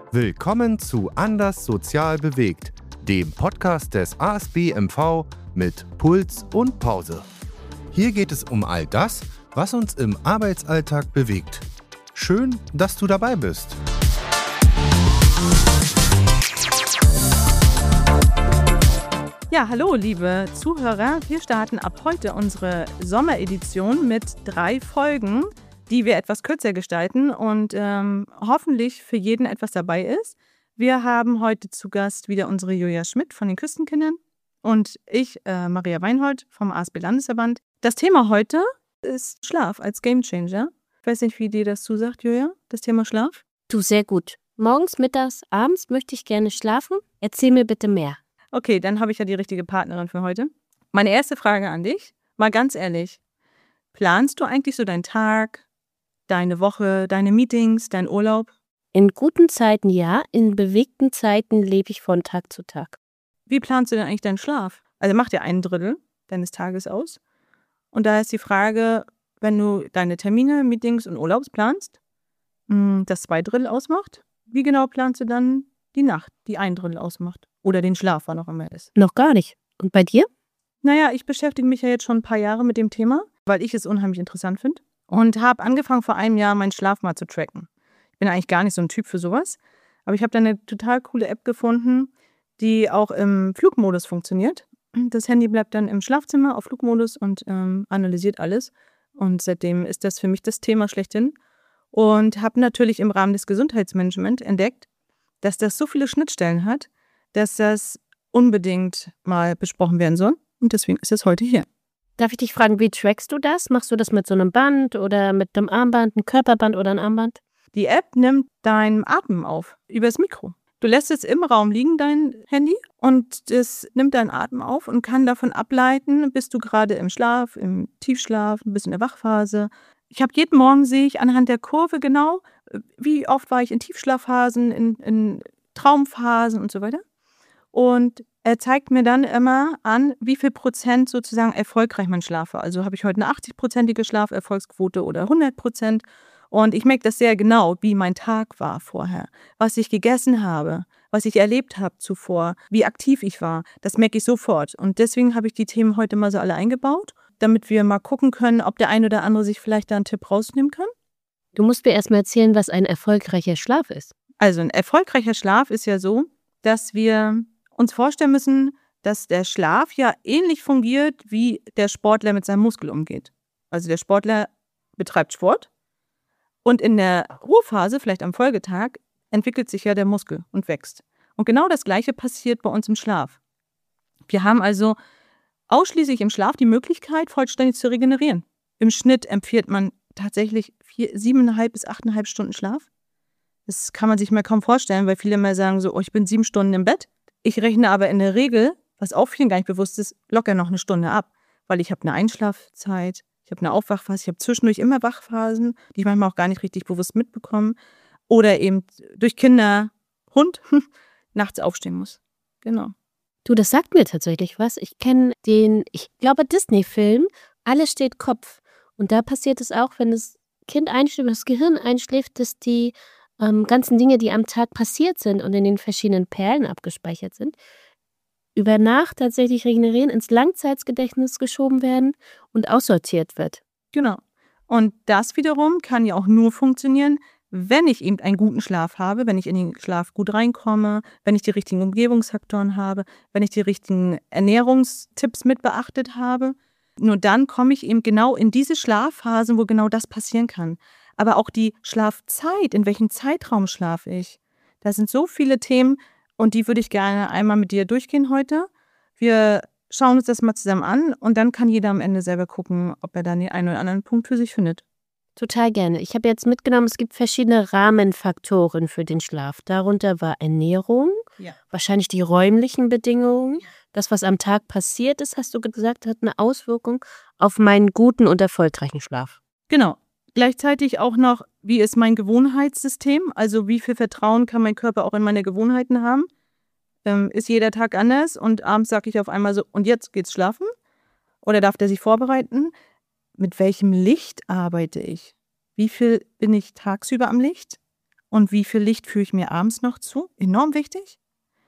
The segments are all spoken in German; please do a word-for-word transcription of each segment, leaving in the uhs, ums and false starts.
Willkommen zu Anders Sozial Bewegt, dem Podcast des A S B M V mit Puls und Pause. Hier geht es um all das, was uns im Arbeitsalltag bewegt. Schön, dass du dabei bist. Ja, hallo liebe Zuhörer, wir starten ab heute unsere Sommeredition mit drei Folgen, die wir etwas kürzer gestalten und ähm, hoffentlich für jeden etwas dabei ist. Wir haben heute zu Gast wieder unsere Julia Schmidt von den Küstenkindern und ich, äh, Maria Weinhold vom A S B-Landesverband. Das Thema heute ist Schlaf als Gamechanger. Ich weiß nicht, wie dir das zusagt, Julia, das Thema Schlaf? Du, sehr gut. Morgens, mittags, abends möchte ich gerne schlafen. Erzähl mir bitte mehr. Okay, dann habe ich ja die richtige Partnerin für heute. Meine erste Frage an dich, mal ganz ehrlich, planst du eigentlich so deinen Tag, deine Woche, deine Meetings, deinen Urlaub? In guten Zeiten ja, in bewegten Zeiten lebe ich von Tag zu Tag. Wie planst du denn eigentlich deinen Schlaf? Also macht ja ein Drittel deines Tages aus. Und da ist die Frage, wenn du deine Termine, Meetings und Urlaubs planst, das zwei Drittel ausmacht, wie genau planst du dann die Nacht, die ein Drittel ausmacht? Oder den Schlaf, wann auch immer ist? Noch gar nicht. Und bei dir? Naja, ich beschäftige mich ja jetzt schon ein paar Jahre mit dem Thema, weil ich es unheimlich interessant finde. Und habe angefangen vor einem Jahr meinen Schlaf mal zu tracken. Ich bin eigentlich gar nicht so ein Typ für sowas. Aber ich habe da eine total coole App gefunden, die auch im Flugmodus funktioniert. Das Handy bleibt dann im Schlafzimmer auf Flugmodus und ähm, analysiert alles. Und seitdem ist das für mich das Thema schlechthin. Und habe natürlich im Rahmen des Gesundheitsmanagements entdeckt, dass das so viele Schnittstellen hat, dass das unbedingt mal besprochen werden soll. Und deswegen ist es heute hier. Darf ich dich fragen, wie trackst du das? Machst du das mit so einem Band oder mit einem Armband, ein Körperband oder ein Armband? Die App nimmt deinen Atem auf, übers Mikro. Du lässt es im Raum liegen, dein Handy, und es nimmt deinen Atem auf und kann davon ableiten, bist du gerade im Schlaf, im Tiefschlaf, bist in der Wachphase. Ich habe jeden Morgen, sehe ich anhand der Kurve genau, wie oft war ich in Tiefschlafphasen, in, in Traumphasen und so weiter. Und er zeigt mir dann immer an, wie viel Prozent sozusagen erfolgreich man schlafe. Also habe ich heute eine achtzig-prozentige Schlaferfolgsquote oder hundert Prozent. Und ich merke das sehr genau, wie mein Tag war vorher, was ich gegessen habe, was ich erlebt habe zuvor, wie aktiv ich war. Das merke ich sofort. Und deswegen habe ich die Themen heute mal so alle eingebaut, damit wir mal gucken können, ob der ein oder andere sich vielleicht da einen Tipp rausnehmen kann. Du musst mir erstmal erzählen, was ein erfolgreicher Schlaf ist. Also ein erfolgreicher Schlaf ist ja so, dass wir uns vorstellen müssen, dass der Schlaf ja ähnlich fungiert, wie der Sportler mit seinem Muskel umgeht. Also der Sportler betreibt Sport und in der Ruhephase, vielleicht am Folgetag, entwickelt sich ja der Muskel und wächst. Und genau das Gleiche passiert bei uns im Schlaf. Wir haben also ausschließlich im Schlaf die Möglichkeit, vollständig zu regenerieren. Im Schnitt empfiehlt man tatsächlich vier, siebeneinhalb bis achteinhalb Stunden Schlaf. Das kann man sich mal kaum vorstellen, weil viele immer sagen so, oh, ich bin sieben Stunden im Bett. Ich rechne aber in der Regel, was auch vielen gar nicht bewusst ist, locker noch eine Stunde ab, weil ich habe eine Einschlafzeit, ich habe eine Aufwachphase, ich habe zwischendurch immer Wachphasen, die ich manchmal auch gar nicht richtig bewusst mitbekomme oder eben durch Kinder, Hund, nachts aufstehen muss. Genau. Du, das sagt mir tatsächlich was. Ich kenne den, ich glaube, Disney-Film, Alles steht Kopf. Und da passiert es auch, wenn das Kind einschläft, das Gehirn einschläft, dass die ähm, ganzen Dinge, die am Tag passiert sind und in den verschiedenen Perlen abgespeichert sind, über Nacht tatsächlich regenerieren, ins Langzeitgedächtnis geschoben werden und aussortiert wird. Genau. Und das wiederum kann ja auch nur funktionieren, wenn ich eben einen guten Schlaf habe, wenn ich in den Schlaf gut reinkomme, wenn ich die richtigen Umgebungsfaktoren habe, wenn ich die richtigen Ernährungstipps mit beachtet habe. Nur dann komme ich eben genau in diese Schlafphasen, wo genau das passieren kann. Aber auch die Schlafzeit, in welchem Zeitraum schlafe ich? Da sind so viele Themen und die würde ich gerne einmal mit dir durchgehen heute. Wir schauen uns das mal zusammen an und dann kann jeder am Ende selber gucken, ob er dann den einen oder anderen Punkt für sich findet. Total gerne. Ich habe jetzt mitgenommen, es gibt verschiedene Rahmenfaktoren für den Schlaf. Darunter war Ernährung, Ja. wahrscheinlich die räumlichen Bedingungen. Das, was am Tag passiert ist, hast du gesagt, hat eine Auswirkung auf meinen guten und erfolgreichen Schlaf. Genau. Gleichzeitig auch noch, wie ist mein Gewohnheitssystem? Also wie viel Vertrauen kann mein Körper auch in meine Gewohnheiten haben? Ähm, ist jeder Tag anders und abends sage ich auf einmal so, und jetzt geht's schlafen? Oder darf der sich vorbereiten? Mit welchem Licht arbeite ich? Wie viel bin ich tagsüber am Licht? und wie viel Licht führe ich mir abends noch zu. Enorm wichtig.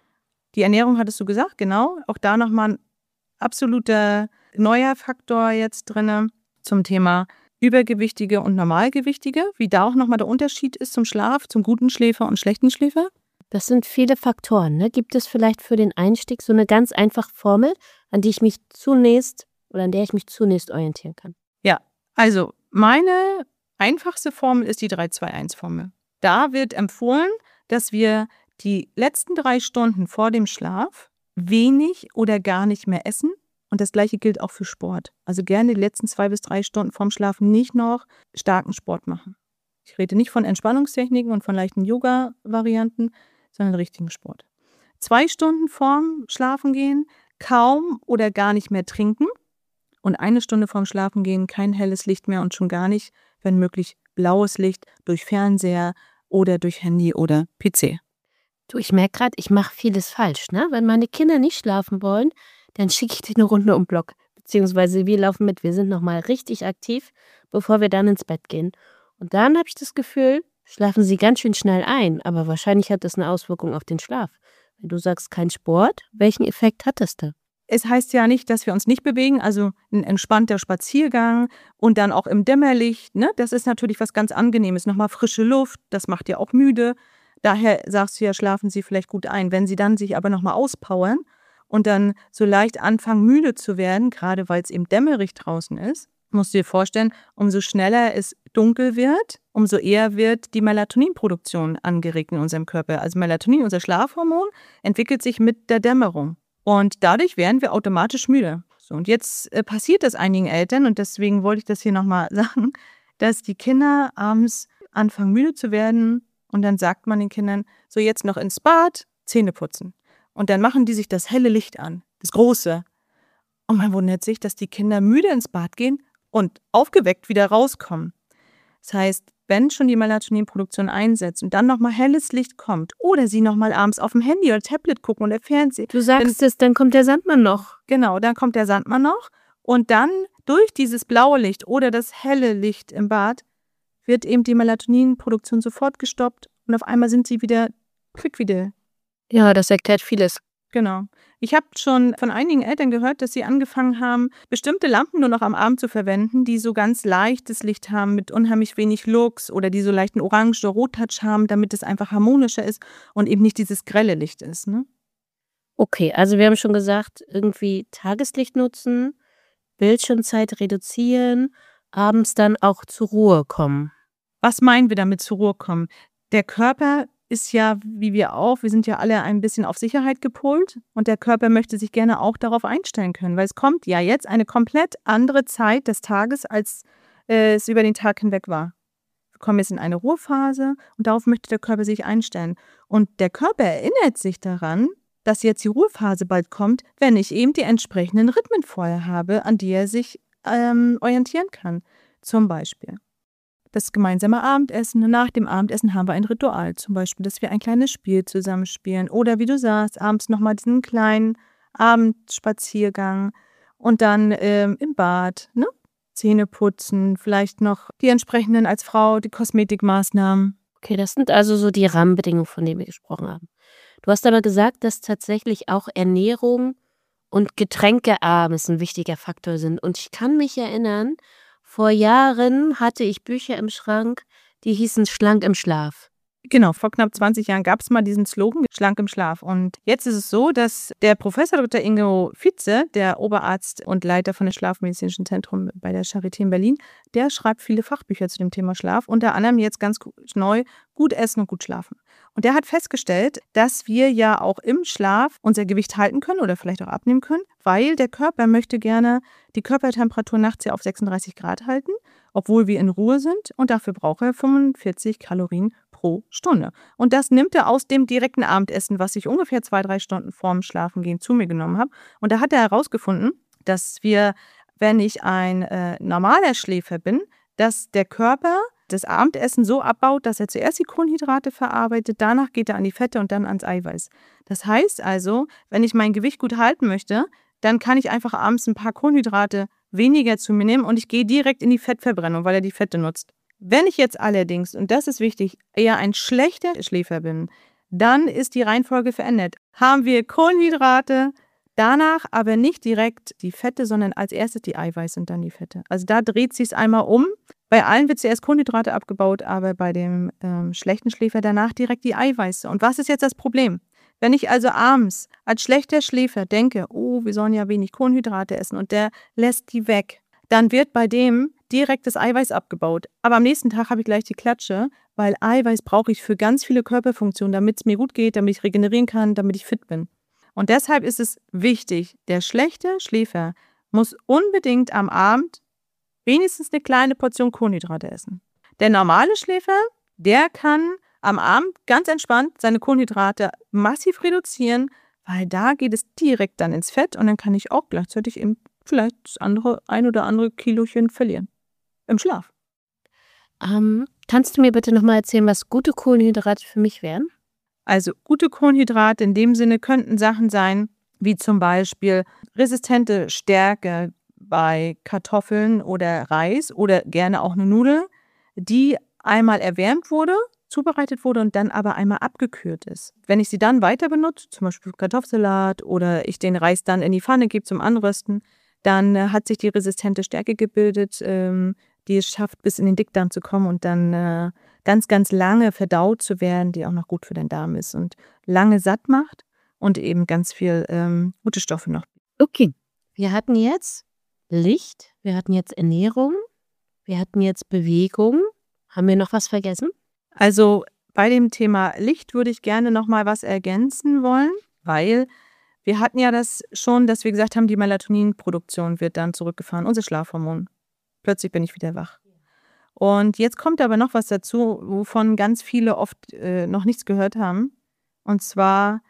Die Ernährung hattest du gesagt, genau. Auch da nochmal ein absoluter neuer Faktor jetzt drin zum Thema Übergewichtige und Normalgewichtige, wie da auch nochmal der Unterschied ist zum Schlaf, zum guten Schläfer und schlechten Schläfer. Das sind viele Faktoren. Ne? Gibt es vielleicht für den Einstieg so eine ganz einfache Formel, an die ich mich zunächst oder an der ich mich zunächst orientieren kann? Ja, also meine einfachste Formel ist die drei zwei eins Formel. Da wird empfohlen, dass wir die letzten drei Stunden vor dem Schlaf wenig oder gar nicht mehr essen. Und das Gleiche gilt auch für Sport. Also gerne die letzten zwei bis drei Stunden vorm Schlafen nicht noch starken Sport machen. Ich rede nicht von Entspannungstechniken und von leichten Yoga-Varianten, sondern richtigen Sport. Zwei Stunden vorm Schlafengehen kaum oder gar nicht mehr trinken und eine Stunde vorm Schlafengehen kein helles Licht mehr und schon gar nicht, wenn möglich, blaues Licht durch Fernseher oder durch Handy oder P C. Du, ich merke gerade, ich mache vieles falsch. Ne? Wenn meine Kinder nicht schlafen wollen, dann schicke ich die eine Runde um den Block. Beziehungsweise wir laufen mit, wir sind nochmal richtig aktiv, bevor wir dann ins Bett gehen. Und dann habe ich das Gefühl, schlafen sie ganz schön schnell ein. Aber wahrscheinlich hat das eine Auswirkung auf den Schlaf. Wenn du sagst, kein Sport, welchen Effekt hat das da? Es heißt ja nicht, dass wir uns nicht bewegen, also ein entspannter Spaziergang und dann auch im Dämmerlicht. Ne? Das ist natürlich was ganz Angenehmes. Nochmal frische Luft, das macht ja auch müde. Daher sagst du ja, schlafen sie vielleicht gut ein. Wenn sie dann sich aber nochmal auspowern und dann so leicht anfangen, müde zu werden, gerade weil es eben dämmerig draußen ist, musst du dir vorstellen, umso schneller es dunkel wird, umso eher wird die Melatoninproduktion angeregt in unserem Körper. Also Melatonin, unser Schlafhormon, entwickelt sich mit der Dämmerung. Und dadurch werden wir automatisch müde. So, und jetzt äh, passiert das einigen Eltern, und deswegen wollte ich das hier nochmal sagen, dass die Kinder abends anfangen, müde zu werden. Und dann sagt man den Kindern, so jetzt noch ins Bad, Zähne putzen. Und dann machen die sich das helle Licht an, das große. Und man wundert sich, dass die Kinder müde ins Bad gehen und aufgeweckt wieder rauskommen. Das heißt, wenn schon die Melatoninproduktion einsetzt und dann nochmal helles Licht kommt oder sie nochmal abends auf dem Handy oder Tablet gucken oder Fernsehen. Du sagst es, dann kommt der Sandmann noch. Genau, dann kommt der Sandmann noch. Und dann durch dieses blaue Licht oder das helle Licht im Bad wird eben die Melatoninproduktion sofort gestoppt und auf einmal sind sie wieder quick wieder. Ja, das erklärt vieles. Genau. Ich habe schon von einigen Eltern gehört, dass sie angefangen haben, bestimmte Lampen nur noch am Abend zu verwenden, die so ganz leichtes Licht haben mit unheimlich wenig Lux oder die so leichten Orange- oder Rottouch haben, damit es einfach harmonischer ist und eben nicht dieses grelle Licht ist. Ne? Okay, also wir haben schon gesagt, irgendwie Tageslicht nutzen, Bildschirmzeit reduzieren, abends dann auch zur Ruhe kommen. Was meinen wir damit zur Ruhe kommen? Der Körper ist ja, wie wir auch, wir sind ja alle ein bisschen auf Sicherheit gepolt und der Körper möchte sich gerne auch darauf einstellen können, weil es kommt ja jetzt eine komplett andere Zeit des Tages, als äh, es über den Tag hinweg war. Wir kommen jetzt in eine Ruhephase und darauf möchte der Körper sich einstellen. Und der Körper erinnert sich daran, dass jetzt die Ruhephase bald kommt, wenn ich eben die entsprechenden Rhythmen vorher habe, an die er sich ähm, orientieren kann. Zum Beispiel das gemeinsame Abendessen. Und nach dem Abendessen haben wir ein Ritual. Zum Beispiel, dass wir ein kleines Spiel zusammenspielen. Oder wie du sagst, abends nochmal diesen kleinen Abendspaziergang. Und dann ähm, im Bad, ne? Zähne putzen, vielleicht noch die entsprechenden als Frau, die Kosmetikmaßnahmen. Okay, das sind also so die Rahmenbedingungen, von denen wir gesprochen haben. Du hast aber gesagt, dass tatsächlich auch Ernährung und Getränke abends ein wichtiger Faktor sind. Und ich kann mich erinnern, vor Jahren hatte ich Bücher im Schrank, die hießen Schlank im Schlaf. Genau, vor knapp zwanzig Jahren gab es mal diesen Slogan, schlank im Schlaf. Und jetzt ist es so, dass der Professor Doktor Ingo Vize, der Oberarzt und Leiter von dem Schlafmedizinischen Zentrum bei der Charité in Berlin, der schreibt viele Fachbücher zu dem Thema Schlaf, unter anderem jetzt ganz neu, gut essen und gut schlafen. Und der hat festgestellt, dass wir ja auch im Schlaf unser Gewicht halten können oder vielleicht auch abnehmen können, weil der Körper möchte gerne die Körpertemperatur nachts ja auf sechsunddreißig Grad halten, obwohl wir in Ruhe sind, und dafür braucht er fünfundvierzig Kalorien pro Stunde. Und das nimmt er aus dem direkten Abendessen, was ich ungefähr zwei, drei Stunden vorm Schlafengehen zu mir genommen habe. Und da hat er herausgefunden, dass wir, wenn ich ein äh, normaler Schläfer bin, dass der Körper das Abendessen so abbaut, dass er zuerst die Kohlenhydrate verarbeitet, danach geht er an die Fette und dann ans Eiweiß. Das heißt also, wenn ich mein Gewicht gut halten möchte, dann kann ich einfach abends ein paar Kohlenhydrate weniger zu mir nehmen und ich gehe direkt in die Fettverbrennung, weil er die Fette nutzt. Wenn ich jetzt allerdings, und das ist wichtig, eher ein schlechter Schläfer bin, dann ist die Reihenfolge verändert. Haben wir Kohlenhydrate, danach aber nicht direkt die Fette, sondern als erstes die Eiweiße und dann die Fette. Also da dreht sich es einmal um. Bei allen wird zuerst Kohlenhydrate abgebaut, aber bei dem ähm, schlechten Schläfer danach direkt die Eiweiße. Und was ist jetzt das Problem? Wenn ich also abends als schlechter Schläfer denke, oh, wir sollen ja wenig Kohlenhydrate essen und der lässt die weg, dann wird bei dem direkt das Eiweiß abgebaut. Aber am nächsten Tag habe ich gleich die Klatsche, weil Eiweiß brauche ich für ganz viele Körperfunktionen, damit es mir gut geht, damit ich regenerieren kann, damit ich fit bin. Und deshalb ist es wichtig, der schlechte Schläfer muss unbedingt am Abend wenigstens eine kleine Portion Kohlenhydrate essen. Der normale Schläfer, der kann am Abend ganz entspannt seine Kohlenhydrate massiv reduzieren, weil da geht es direkt dann ins Fett und dann kann ich auch gleichzeitig eben vielleicht das andere, ein oder andere Kilochen verlieren. Im Schlaf. Ähm, kannst du mir bitte nochmal erzählen, was gute Kohlenhydrate für mich wären? Also gute Kohlenhydrate in dem Sinne könnten Sachen sein, wie zum Beispiel resistente Stärke bei Kartoffeln oder Reis oder gerne auch eine Nudel, die einmal erwärmt wurde, zubereitet wurde und dann aber einmal abgekühlt ist. Wenn ich sie dann weiter benutze, zum Beispiel Kartoffelsalat oder ich den Reis dann in die Pfanne gebe zum Anrösten, dann äh, hat sich die resistente Stärke gebildet, ähm, die es schafft, bis in den Dickdarm zu kommen und dann äh, ganz, ganz lange verdaut zu werden, die auch noch gut für den Darm ist und lange satt macht und eben ganz viel ähm, gute Stoffe noch. Okay, wir hatten jetzt Licht, wir hatten jetzt Ernährung, wir hatten jetzt Bewegung. Haben wir noch was vergessen? Also bei dem Thema Licht würde ich gerne noch mal was ergänzen wollen, weil wir hatten ja das schon, dass wir gesagt haben, die Melatoninproduktion wird dann zurückgefahren, unser Schlafhormon. Plötzlich bin ich wieder wach. Und jetzt kommt aber noch was dazu, wovon ganz viele oft äh, noch nichts gehört haben. Und zwar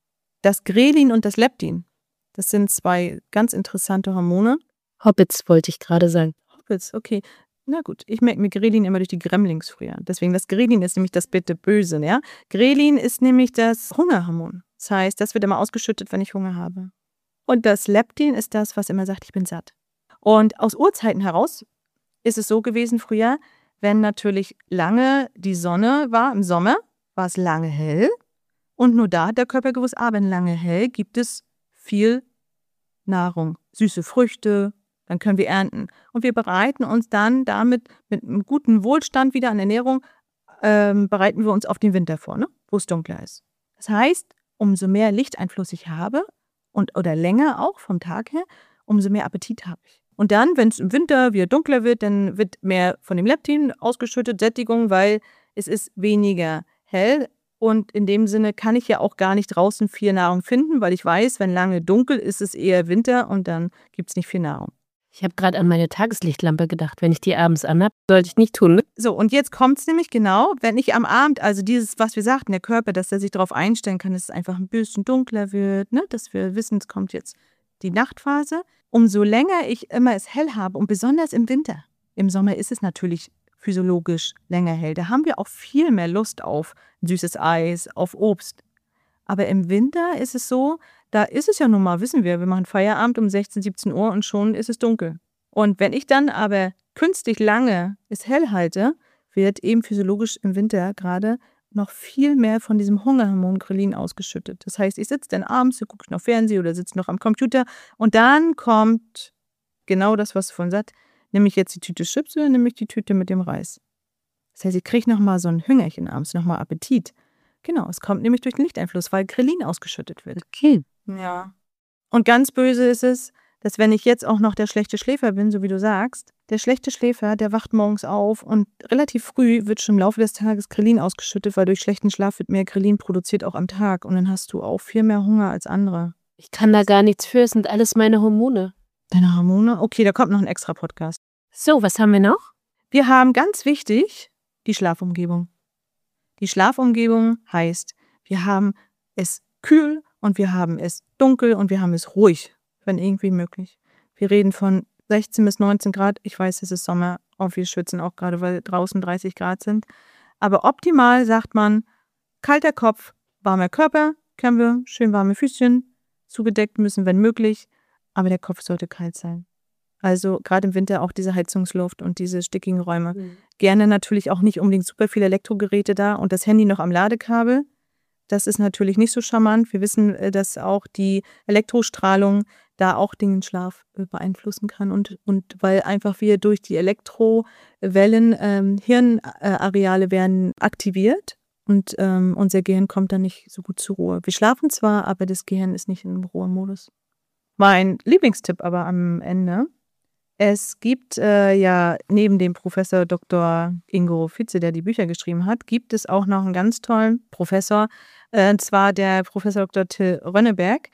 das Grelin und das Leptin. Das sind zwei ganz interessante Hormone. Hobbits wollte ich gerade sagen. Hobbits, okay. Na gut, ich merke mir Grelin immer durch die Gremlings früher. Deswegen, das Grelin ist nämlich das Bitterböse, ja. Grelin ist nämlich das Hungerhormon. Das heißt, das wird immer ausgeschüttet, wenn ich Hunger habe. Und das Leptin ist das, was immer sagt, ich bin satt. Und aus Urzeiten heraus ist es so gewesen früher, wenn natürlich lange die Sonne war, im Sommer war es lange hell und nur da hat der Körper gewusst, ah, wenn lange hell, gibt es viel Nahrung, süße Früchte, dann können wir ernten. Und wir bereiten uns dann damit mit einem guten Wohlstand wieder an Ernährung, ähm, bereiten wir uns auf den Winter vor, ne? Wo es dunkler ist. Das heißt, umso mehr Lichteinfluss ich habe und oder länger auch vom Tag her, umso mehr Appetit habe ich. Und dann, wenn es im Winter wieder dunkler wird, dann wird mehr von dem Leptin ausgeschüttet, Sättigung, weil es ist weniger hell. Und in dem Sinne kann ich ja auch gar nicht draußen viel Nahrung finden, weil ich weiß, wenn lange dunkel ist, ist es eher Winter und dann gibt es nicht viel Nahrung. Ich habe gerade an meine Tageslichtlampe gedacht. Wenn ich die abends anhabe, sollte ich nicht tun, ne? So, und jetzt kommt es nämlich genau, wenn ich am Abend, also dieses, was wir sagten, der Körper, dass er sich darauf einstellen kann, dass es einfach ein bisschen dunkler wird, ne? Dass wir wissen, es kommt jetzt die Nachtphase. Umso länger ich immer es hell habe und besonders im Winter. Im Sommer ist es natürlich physiologisch länger hell. Da haben wir auch viel mehr Lust auf süßes Eis, auf Obst. Aber im Winter ist es so, da ist es ja nun mal, wissen wir, wir machen Feierabend um sechzehn, siebzehn Uhr und schon ist es dunkel. Und wenn ich dann aber künstlich lange es hell halte, wird eben physiologisch im Winter gerade noch viel mehr von diesem Hungerhormon Grelin ausgeschüttet. Das heißt, ich sitze dann abends, gucke ich noch Fernsehen oder sitze noch am Computer und dann kommt genau das, was du vorhin sagst, nämlich jetzt die Tüte Chips oder nämlich die Tüte mit dem Reis. Das heißt, ich kriege nochmal so ein Hüngerchen abends, nochmal Appetit. Genau, es kommt nämlich durch den Lichteinfluss, weil Grelin ausgeschüttet wird. Okay. Ja. Und ganz böse ist es, dass wenn ich jetzt auch noch der schlechte Schläfer bin, so wie du sagst, der schlechte Schläfer, der wacht morgens auf und relativ früh wird schon im Laufe des Tages Grelin ausgeschüttet, weil durch schlechten Schlaf wird mehr Grelin produziert auch am Tag und dann hast du auch viel mehr Hunger als andere. Ich kann da gar nichts für, es sind alles meine Hormone. Deine Hormone? Okay, da kommt noch ein extra Podcast. So, was haben wir noch? Wir haben ganz wichtig die Schlafumgebung. Die Schlafumgebung heißt, wir haben es kühl und wir haben es dunkel und wir haben es ruhig, wenn irgendwie möglich. Wir reden von sechzehn bis neunzehn Grad. Ich weiß, es ist Sommer und wir schwitzen auch gerade, weil draußen dreißig Grad sind. Aber optimal sagt man, kalter Kopf, warmer Körper, können wir, schön warme Füßchen, zugedeckt müssen, wenn möglich. Aber der Kopf sollte kalt sein. Also gerade im Winter auch diese Heizungsluft und diese stickigen Räume. Mhm. Gerne natürlich auch nicht unbedingt super viele Elektrogeräte da und das Handy noch am Ladekabel. Das ist natürlich nicht so charmant. Wir wissen, äh, dass auch die Elektrostrahlung da auch den Schlaf äh, beeinflussen kann und, und weil einfach wir durch die Elektrowellen ähm, Hirnareale werden aktiviert und ähm, unser Gehirn kommt dann nicht so gut zur Ruhe. Wir schlafen zwar, aber das Gehirn ist nicht im Ruhemodus. Mein Lieblingstipp aber am Ende. Es gibt äh, ja neben dem Professor Doktor Ingo Fitze, der die Bücher geschrieben hat, gibt es auch noch einen ganz tollen Professor, äh, und zwar der Professor Doktor Till Rönneberg.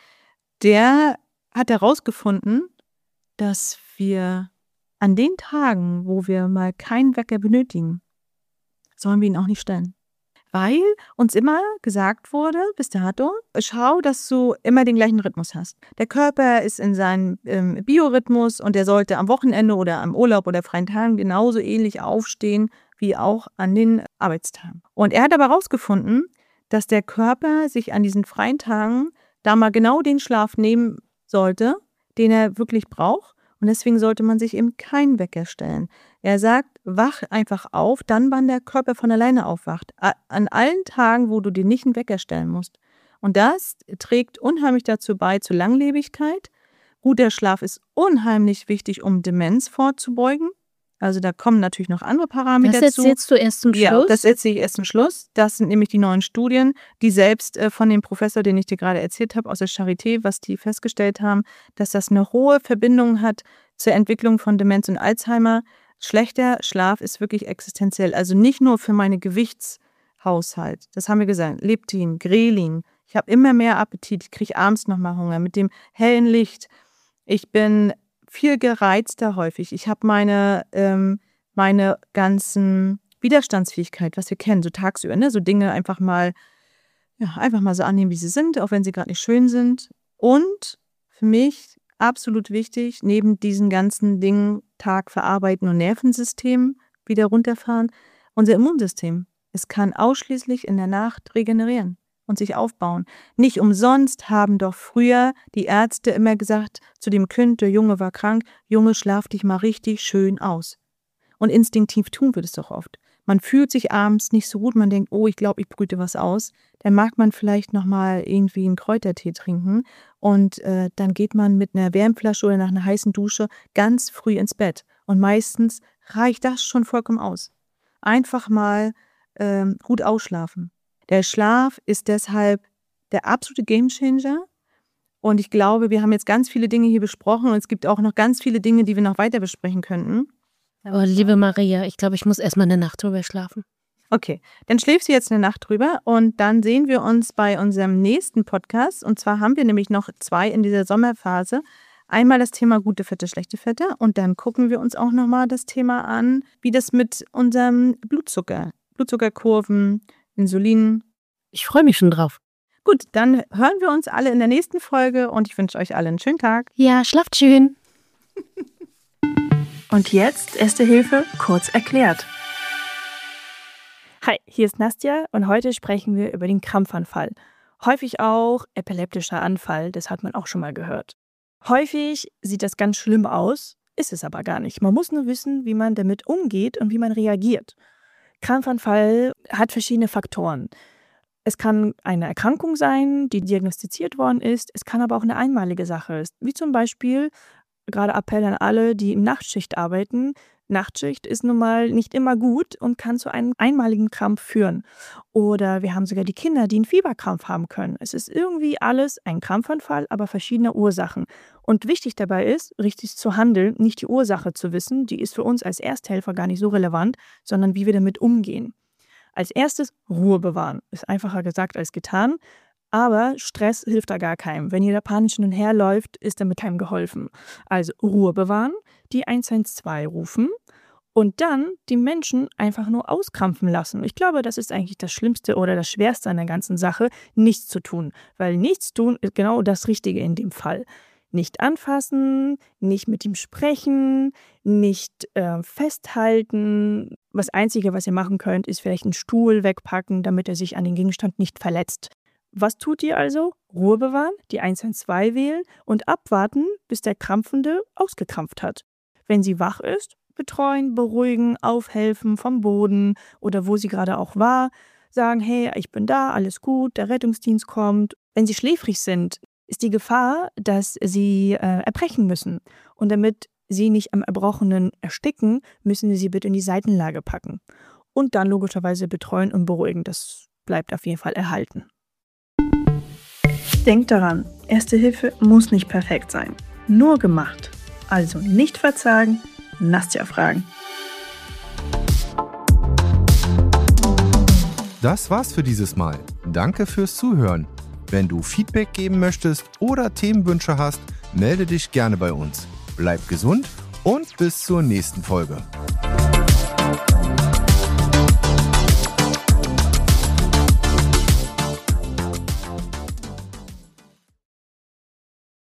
Der hat herausgefunden, dass wir an den Tagen, wo wir mal keinen Wecker benötigen, sollen wir ihn auch nicht stellen. Weil uns immer gesagt wurde, bis dato, schau, dass du immer den gleichen Rhythmus hast. Der Körper ist in seinem ähm, Biorhythmus und der sollte am Wochenende oder am Urlaub oder freien Tagen genauso ähnlich aufstehen wie auch an den Arbeitstagen. Und er hat aber herausgefunden, dass der Körper sich an diesen freien Tagen da mal genau den Schlaf nehmen sollte, den er wirklich braucht. Und deswegen sollte man sich eben keinen Wecker stellen. Er sagt, wach einfach auf, dann, wann der Körper von alleine aufwacht. An allen Tagen, wo du dir nicht einen Wecker stellen musst. Und das trägt unheimlich dazu bei, zur Langlebigkeit. Guter Schlaf ist unheimlich wichtig, um Demenz vorzubeugen. Also da kommen natürlich noch andere Parameter Das zu. erzählst du erst zum Schluss? Ja, das erzähle ich erst zum Schluss. Das sind nämlich die neuen Studien, die selbst äh, von dem Professor, den ich dir gerade erzählt habe, aus der Charité, was die festgestellt haben, dass das eine hohe Verbindung hat zur Entwicklung von Demenz und Alzheimer. Schlechter Schlaf ist wirklich existenziell. Also nicht nur für meinen Gewichtshaushalt. Das haben wir gesagt. Leptin, Grelin. Ich habe immer mehr Appetit. Ich kriege abends nochmal Hunger mit dem hellen Licht. Ich bin viel gereizter häufig. Ich habe meine, ähm, meine ganzen Widerstandsfähigkeit, was wir kennen, so tagsüber, ne? So Dinge einfach mal, ja, einfach mal so annehmen, wie sie sind, auch wenn sie gerade nicht schön sind. Und für mich absolut wichtig, neben diesen ganzen Dingen, Tag verarbeiten und Nervensystem wieder runterfahren, unser Immunsystem. Es kann ausschließlich in der Nacht regenerieren und sich aufbauen. Nicht umsonst haben doch früher die Ärzte immer gesagt zu dem Kind, der Junge war krank, Junge, schlaf dich mal richtig schön aus. Und instinktiv tun wir das doch oft. Man fühlt sich abends nicht so gut, man denkt, oh, ich glaube, ich brüte was aus. Dann mag man vielleicht nochmal irgendwie einen Kräutertee trinken und äh, dann geht man mit einer Wärmflasche oder nach einer heißen Dusche ganz früh ins Bett. Und meistens reicht das schon vollkommen aus. Einfach mal ähm, gut ausschlafen. Der Schlaf ist deshalb der absolute Gamechanger. Und ich glaube, wir haben jetzt ganz viele Dinge hier besprochen und es gibt auch noch ganz viele Dinge, die wir noch weiter besprechen könnten. Aber liebe Maria, ich glaube, ich muss erstmal eine Nacht drüber schlafen. Okay, dann schläfst du jetzt eine Nacht drüber und dann sehen wir uns bei unserem nächsten Podcast. Und zwar haben wir nämlich noch zwei in dieser Sommerphase. Einmal das Thema gute Fette, schlechte Fette und dann gucken wir uns auch nochmal das Thema an, wie das mit unserem Blutzucker, Blutzuckerkurven, Insulin. Ich freue mich schon drauf. Gut, dann hören wir uns alle in der nächsten Folge und ich wünsche euch alle einen schönen Tag. Ja, schlaft schön. Und jetzt Erste Hilfe kurz erklärt. Hi, hier ist Nastja und heute sprechen wir über den Krampfanfall. Häufig auch epileptischer Anfall, das hat man auch schon mal gehört. Häufig sieht das ganz schlimm aus, ist es aber gar nicht. Man muss nur wissen, wie man damit umgeht und wie man reagiert. Krampfanfall hat verschiedene Faktoren. Es kann eine Erkrankung sein, die diagnostiziert worden ist. Es kann aber auch eine einmalige Sache sein, wie zum Beispiel, gerade Appell an alle, die im Nachtschicht arbeiten. Nachtschicht ist nun mal nicht immer gut und kann zu einem einmaligen Krampf führen. Oder wir haben sogar die Kinder, die einen Fieberkrampf haben können. Es ist irgendwie alles ein Krampfanfall, aber verschiedene Ursachen. Und wichtig dabei ist, richtig zu handeln, nicht die Ursache zu wissen, die ist für uns als Ersthelfer gar nicht so relevant, sondern wie wir damit umgehen. Als erstes Ruhe bewahren. Ist einfacher gesagt als getan. Aber Stress hilft da gar keinem. Wenn ihr da panisch hin und her läuft, ist damit keinem geholfen. Also Ruhe bewahren, die eins eins zwei rufen und dann die Menschen einfach nur auskrampfen lassen. Ich glaube, das ist eigentlich das Schlimmste oder das Schwerste an der ganzen Sache, nichts zu tun. Weil nichts tun ist genau das Richtige in dem Fall. Nicht anfassen, nicht mit ihm sprechen, nicht äh, festhalten. Das Einzige, was ihr machen könnt, ist vielleicht einen Stuhl wegpacken, damit er sich an den Gegenstand nicht verletzt. Was tut ihr also? Ruhe bewahren, die eins eins zwei wählen und abwarten, bis der Krampfende ausgekrampft hat. Wenn sie wach ist, betreuen, beruhigen, aufhelfen vom Boden oder wo sie gerade auch war, sagen, hey, ich bin da, alles gut, der Rettungsdienst kommt. Wenn sie schläfrig sind, ist die Gefahr, dass sie äh, erbrechen müssen. Und damit sie nicht am Erbrochenen ersticken, müssen wir sie bitte in die Seitenlage packen. Und dann logischerweise betreuen und beruhigen. Das bleibt auf jeden Fall erhalten. Denkt daran, Erste Hilfe muss nicht perfekt sein. Nur gemacht. Also nicht verzagen, Nastja fragen. Das war's für dieses Mal. Danke fürs Zuhören. Wenn du Feedback geben möchtest oder Themenwünsche hast, melde dich gerne bei uns. Bleib gesund und bis zur nächsten Folge.